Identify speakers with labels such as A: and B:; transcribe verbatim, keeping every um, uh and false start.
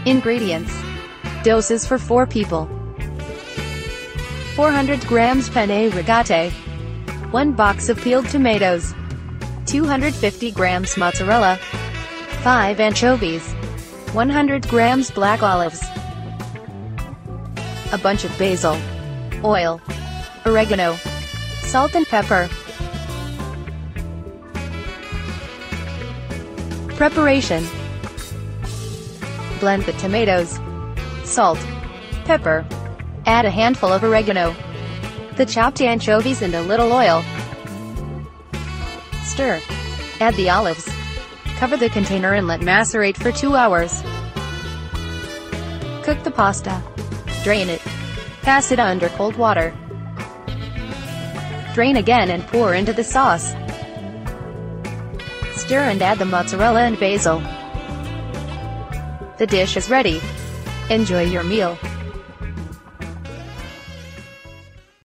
A: Ingredients. Doses for four people. four hundred grams penne rigate. one box of peeled tomatoes. two hundred fifty grams mozzarella. five anchovies. one hundred grams black olives. A bunch of basil. Oil. Oregano. Salt and pepper. Preparation. Blend the tomatoes, salt, pepper. Add a handful of oregano, the chopped anchovies and a little oil. Stir. Add the olives. Cover the container and let macerate for two hours. Cook the pasta. Drain it. Pass it under cold water. Drain again and pour into the sauce. Stir and add the mozzarella and basil. The dish is ready. Enjoy your meal.